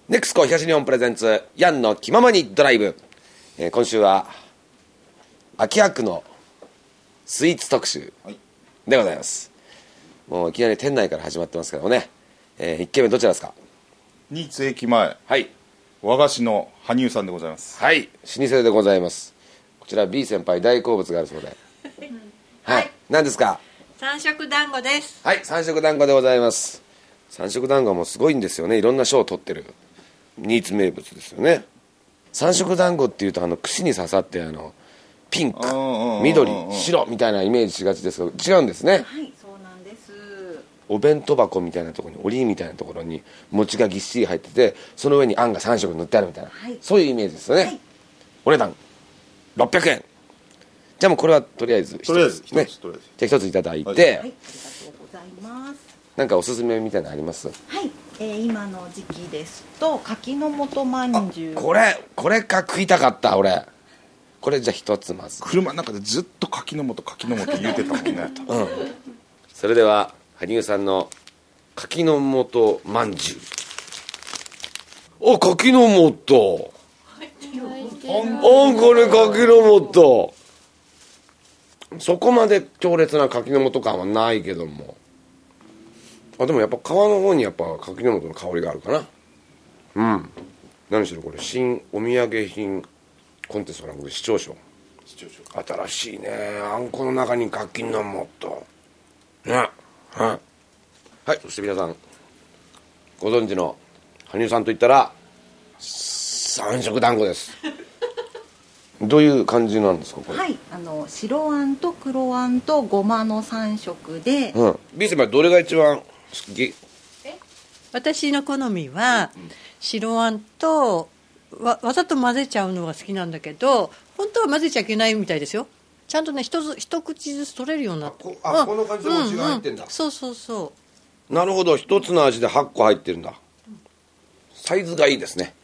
ネクスコ東日本プレゼンツヤンの気ままにドライブ、今週は秋葉区のスイーツ特集でございます、もういきなり店内から始まってますけどもね、1軒目どちらですか？ 新津駅前、 はい、 和菓子の羽生さんでございます。 はい、老舗でございます。こちら B 先輩大好物があるそうではい、何ですか？ 三色団子です。 はい、三色団子でございます。三色団子もすごいんですよね。いろんな賞を取ってる新津名物ですよね。三色団子っていうと串に刺さってピンク、緑、白みたいなイメージしがちですけど違うんですね。 はい、そうなんです。 お弁当箱みたいなところに折りみたいなところに餅がぎっしり入ってて、その上にあんが3色塗ってあるみたいな、はい、そういうイメージですよね、はい、お値段600円。じゃあもうこれはとりあえず一つね。じゃあ一ついただいて、はい、ありがとうございます。 なんかおすすめみたいなのあります？ はい、今の時期ですと柿の本まんじゅう。 これか食いたかった俺。これじゃあ一つまず。 車の中でずっと柿の本言うてたもんねうん、それでは羽生さんの柿の本まんじゅう。お、柿の本、これ柿の本。そこまで強烈な柿の本感はないけども、でもやっぱ皮の方にやっぱ柿の本の香りがあるかな。うん、何しろこれ新お土産品コンテストなんで視聴賞新しいね。あんこの中に柿の本ね。はい、そして皆さんご存知の羽生さんといったら三色団子ですどういう感じなんですかこれ？ はい、白あんと黒あんとごまの3色で、 B 先輩どれが一番好き？ 私の好みは白あんとわざと混ぜちゃうのが好きなんだけど、本当は混ぜちゃいけないみたいですよ。ちゃんとね一口ずつ取れるようになって、 この感じで餅が入ってんだ、 そうなるほど。一つの味で8個入ってるんだ、サイズがいいですね。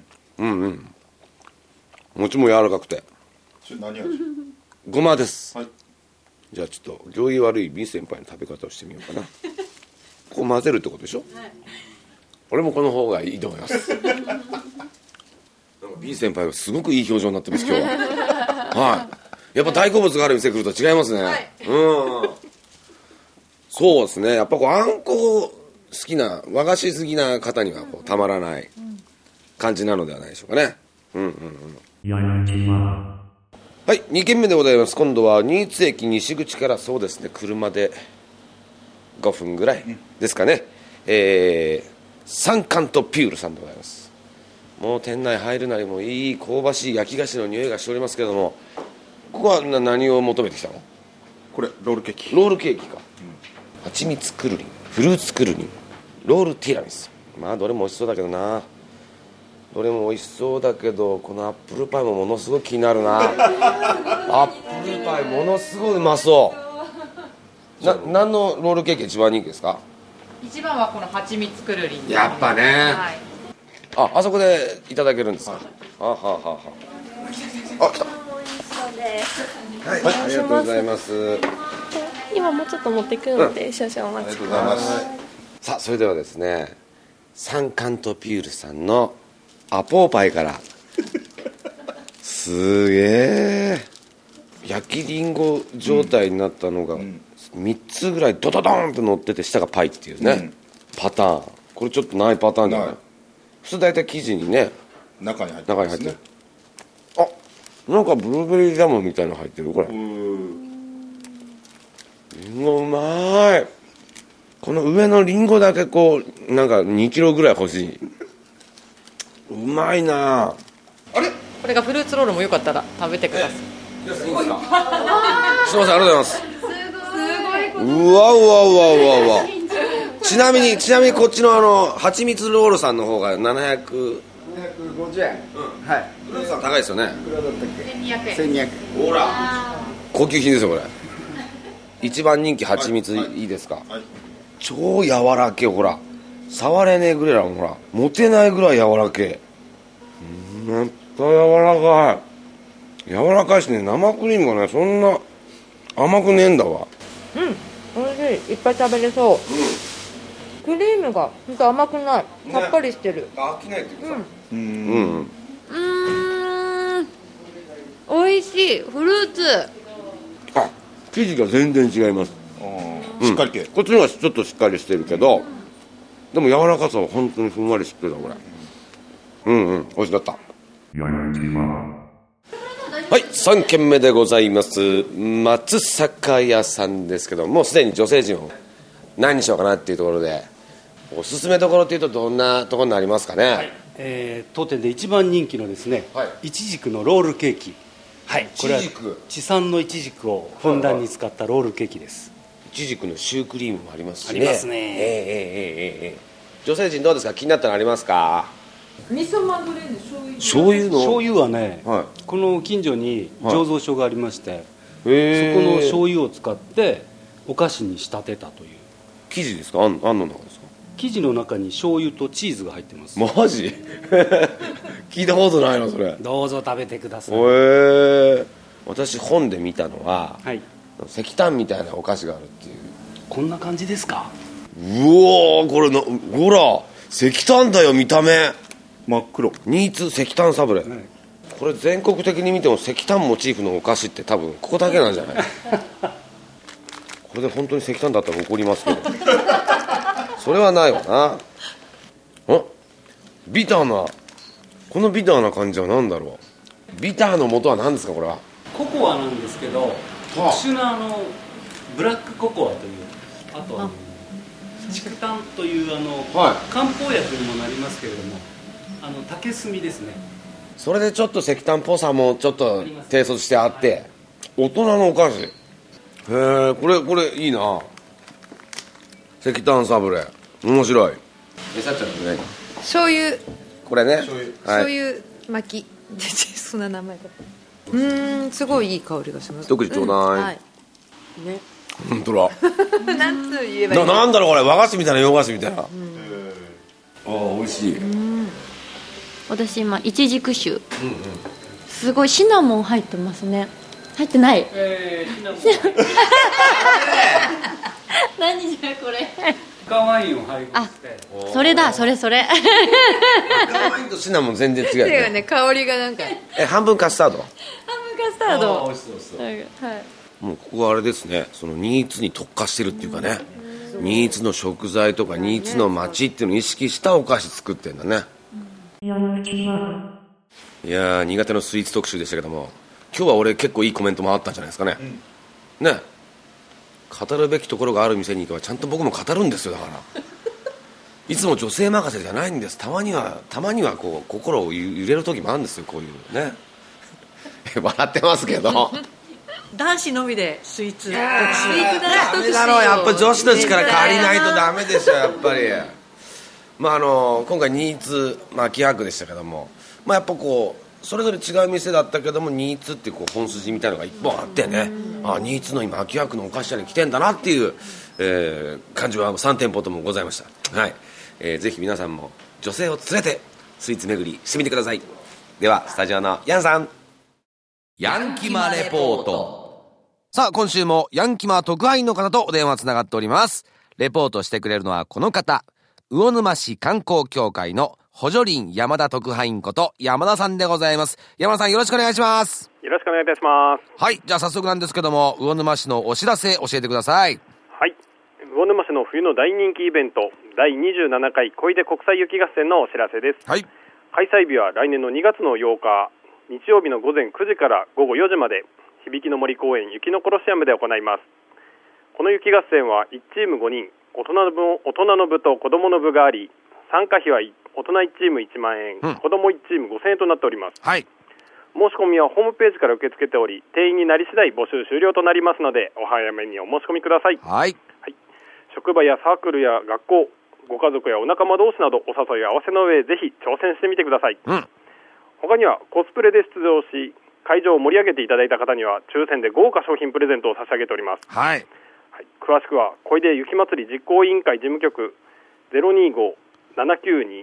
餅も柔らかくて。 何味？ ごまです、 はい、 じゃあちょっと行儀悪い B 先輩の食べ方をしてみようかなこう混ぜるってことでしょ、はい、俺もこの方がいいと思いますなんか B 先輩はすごくいい表情になってます今日ははい、やっぱ大好物がある店来ると違いますね、はい、そうですね。やっぱあんこ好きな和菓子好きな方にはたまらない感じなのではないでしょうかね。はい、2軒目でございます。今度は新津駅西口からそうですね車で5分ぐらいですかね、サンカントピュールさんでございます。もう店内入るなりもいい香ばしい焼き菓子の匂いがしておりますけれども、ここは何を求めてきたの？ これロールケーキ。 ロールケーキか、蜂蜜くるりん、フルーツくるりん、ロールティラミス。まあどれも美味しそうだけどな。どれも美味しそうだけど、このアップルパイもものすごい気になるなアップルパイものすごいうまそう。何のロールケーキ一番人気ですか？ 一番はこの蜂蜜くるりん。 やっぱね、はい、あそこでいただけるんですか？はい、来た。はい、ありがとうございます。 今もうちょっと持ってくるので、少々お待ちください。 さあそれではですね、サンカントピュールさんのアポーパイからすげえ焼きりんご状態になったのが3つぐらいドドドーンと乗ってて、下がパイっていうね、パターン。これちょっとないパターンじゃない？普通大体生地にね中に入ってますね。 なんかブルーベリージャムみたいなの入ってる。これリンゴうまい。この上のリンゴだけなんか2キロぐらい欲しい。うまいな。あれこれがフルーツロールもよかったら食べてください。 いいですか？すいません、ありがとうございます。すごいうわちなみにこっちの蜂蜜ロールさんの方が750円。はい。フルーツさん高いですよね。いくらだったっけ？1200円。ほら高級品ですよこれ一番人気蜂蜜いいですか？超柔らけ。ほら触れねえぐらい、ほら持てないぐらい柔らけ。めっちゃ柔らかいしね、生クリームがねそんな甘くねえんだわ。 おいしい。いっぱい食べれそう。 クリームが本当甘くない、さっぱりしてる。 飽きないっていうかさ、 美味しい。フルーツ。 あ、生地が全然違います。 しっかり系、 こっちの方がちょっとしっかりしてるけど、でも柔らかさは本当にふんわりしてるだこれ。美味しかった。はい、3軒目でございます。松坂屋さんですけども、すでに女性陣を何にしようかなっていうところで、おすすめどころっていうとどんなところになりますかね。 当店で一番人気のですね、いちじくのロールケーキ。はい、これは地産のいちじくをふんだんに使ったロールケーキです。 いちじくのシュークリームもありますしね。 ありますね。 女性陣どうですか、気になったのありますか。 味噌マドレーヌ醤油の醤油はね、この近所に醸造所がありまして、そこの醤油を使ってお菓子に仕立てたという。 生地ですか、あんの中ですか。 生地の中に醤油とチーズが入ってます。 マジ聞いたことないのそれ。 どうぞ食べてください。 私本で見たのは、石炭みたいなお菓子があるっていう。 こんな感じですか。 うおー、これほら石炭だよ、見た目真っ黒。 ニーツ石炭サブレ、これ全国的に見ても石炭モチーフのお菓子って多分ここだけなんじゃないこれで本当に石炭だったら怒りますけどそれはないわな。ビターな、このビターな感じは何だろう。ビターの元は何ですか、これは。 ココアなんですけど、特殊なブラックココアという、あと竹炭という漢方薬にもなりますけれども、竹炭ですね。 それでちょっと石炭っぽさもちょっと低卒してあって、大人のお菓子。へえ、これいいな。石炭サブレ面白い。さっちゃんのね、 醤油、 これね、 醤油巻きそんな名前だった。すごいいい香りがします。 一口ちょうだい。 ね、 本当だなんと言えばいいの。 なんだろうこれ、和菓子みたいな洋菓子みたいな。美味しい。 私今いちじく酒、すごいシナモン入ってますね。入ってない、シナモン何じゃこれ。 赤ワインを配合して。 それだ、それ赤ワインとシナモン全然違うよね。 ね、香りがなんか半分カスタード。 ハムカスタード。 美味しそうです。 はい。 もうここはあれですね、そのニーツに特化してるっていうかね、ニーツの食材とかニーツの街っていうのを意識したお菓子作ってんだね。いやー、苦手のスイーツ特集でしたけども、今日は俺結構いいコメントもあったんじゃないですかね。ね、語るべきところがある店に行けばちゃんと僕も語るんですよ。だからいつも女性任せじゃないんです。たまにはこう心を揺れる時もあるんですよ、こういうね笑ってますけど男子のみでスイーツ、 スイーツだダメだろう、やっぱ女子の力借りないとダメでしょ、やっぱり。まあ今回ニーツ秋葉区でしたけども、やっぱこうそれぞれ違う店だったけども、ニーツってこう本筋みたいなのが一本あってね、ニーツの今秋葉区のお菓子屋に来てんだなっていう、感じは3店舗ともございました。はい、ぜひ皆さんも女性を連れてスイーツ巡りしてみてください。ではスタジオのヤンさん、ヤンキマレポート。さあ、今週もヤンキマ特派員の方とお電話つながっております。レポートしてくれるのはこの方、魚沼市観光協会の補助林山田特派員こと山田さんでございます。山田さん、よろしくお願いします。 よろしくお願いいたします。 はい、じゃあ早速なんですけども、魚沼市のお知らせ教えてください。 はい、魚沼市の冬の大人気イベント、第27回小出国際雪合戦のお知らせです。はい、開催日は来年の2月の8日日曜日の午前9時から午後4時まで、響きの森公園雪のコロシアムで行います。この雪合戦は1チーム5人、大人の部と子供の部があり、参加費は大人1チーム1万円、子供1チーム5000円となっております。はい、申し込みはホームページから受け付けており、定員になり次第募集終了となりますので、お早めにお申し込みください。はい、はい、職場やサークルや学校、ご家族やお仲間同士などお誘い合わせの上、ぜひ挑戦してみてください。他にはコスプレで出場し会場を盛り上げていただいた方には抽選で豪華商品プレゼントを差し上げております。はい、はい、詳しくは小出雪まつり実行委員会事務局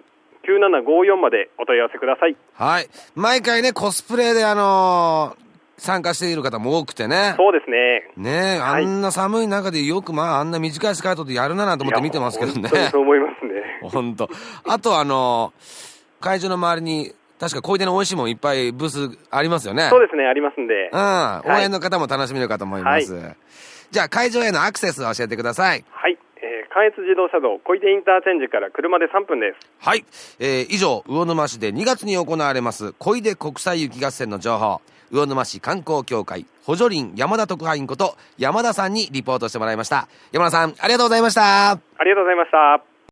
025-792-9754 までお問い合わせください。はい、毎回ねコスプレで参加している方も多くてね。 そうですね。 ねえ、あんな寒い中でよくあんな短いスカートでやるなと思って見てますけどね。 本当にそう思いますね。 本当。あと会場の周りに、確か小出の美味しいもんいっぱいブースありますよね。 そうですね、ありますんで。 応援の方も楽しめるかと思います。じゃあ会場へのアクセスを教えてください。 はい。関越自動車道小出インターチェンジから車で3分です。 はい。以上、魚沼市で2月に行われます小出国際雪合戦の情報、魚沼市観光協会補助輪山田特派員こと山田さんにリポートしてもらいました。山田さん、ありがとうございました。 ありがとうございました。